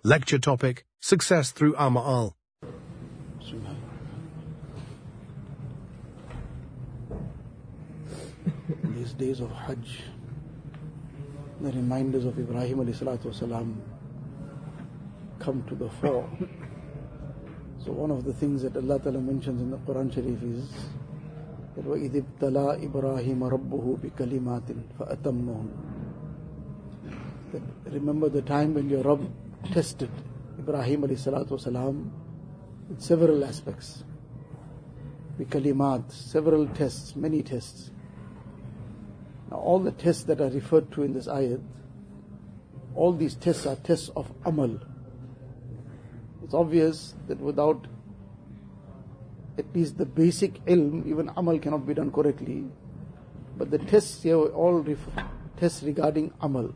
Lecture topic: Success through Amal. These days of Hajj, the reminders of Ibrahim alayhi salatu wasalam come to the fore. So one of the things that Allah Ta'ala mentions in the Quran Sharif is that وَإِذِ ابْتَلَى إِبْرَاهِيمَ رَبُّهُ بِكَلِمَاتٍ فَأَتَمَّهُنْ. That remember the time when your Rabb tested Ibrahim alayhi salatu wasalam in several aspects. Bikalimat, several tests, many tests. Now all the tests that are referred to in this ayat, all these tests are tests of amal. It's obvious that without at least the basic ilm, even amal cannot be done correctly. But the tests here are all tests regarding amal.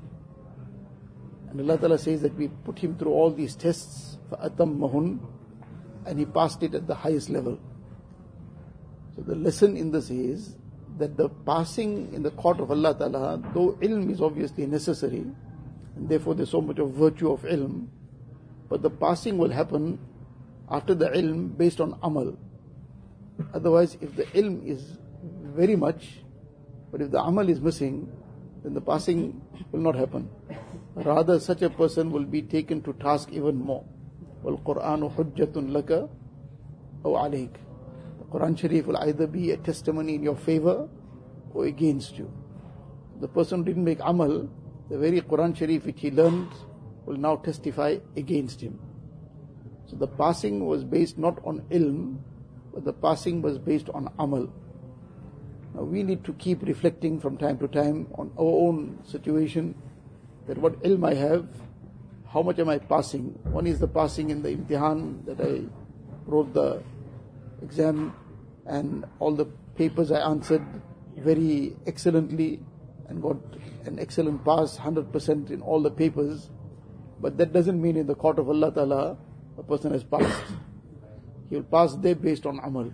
And Allah Ta'ala says that we put him through all these tests, فَأَتَمَّهُنْ, and he passed it at the highest level. So the lesson in this is that the passing in the court of Allah Ta'ala, though ilm is obviously necessary, and therefore there's so much of virtue of ilm, but the passing will happen after the ilm based on amal. Otherwise, if the ilm is very much, but if the amal is missing, then the passing will not happen. Rather, such a person will be taken to task even more. وَالْقُرْآنُ حُجَّةٌ لَكَ أَوْ عَلَيْكَ. The Quran Sharif will either be a testimony in your favor or against you. The person who didn't make amal, the very Quran Sharif which he learned will now testify against him. So the passing was based not on ilm, but the passing was based on amal. Now we need to keep reflecting from time to time on our own situation, that what ilm I have, how much am I passing? One is the passing in the imtihan, that I wrote the exam and all the papers I answered very excellently and got an excellent pass, 100% in all the papers. But that doesn't mean in the court of Allah Ta'ala a person has passed. He will pass there based on amal.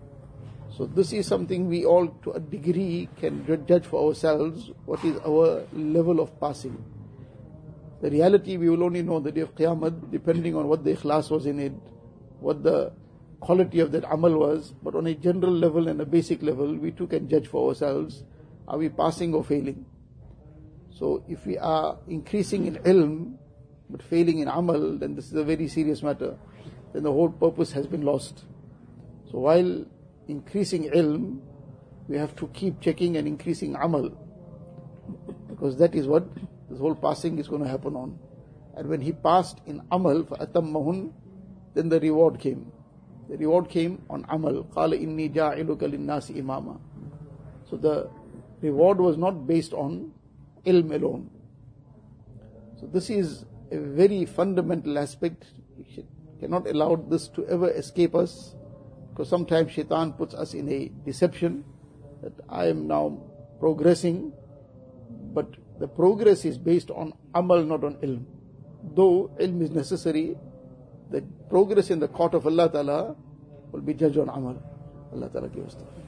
So this is something we all to a degree can judge for ourselves, what is our level of passing. The reality we will only know the day of Qiyamah depending on what the ikhlas was in it, what the quality of that amal was. But on a general level and a basic level, we too can judge for ourselves, are we passing or failing? So if we are increasing in ilm but failing in amal, then this is a very serious matter. Then the whole purpose has been lost. So while increasing ilm, we have to keep checking and increasing amal, because that is what this whole passing is going to happen on. And when he passed in amal, فَأَتَمَّهُنْ, then the reward came. The reward came on amal. قَالَ إِنِّي جَاعِلُكَ لِلنَّاسِ إِمَامًا. So the reward was not based on ilm alone. So this is a very fundamental aspect. We cannot allow this to ever escape us, because sometimes shaitan puts us in a deception that I am now progressing, but the progress is based on amal, not on ilm. Though ilm is necessary, the progress in the court of Allah Ta'ala will be judged on amal. Allah Ta'ala give us that.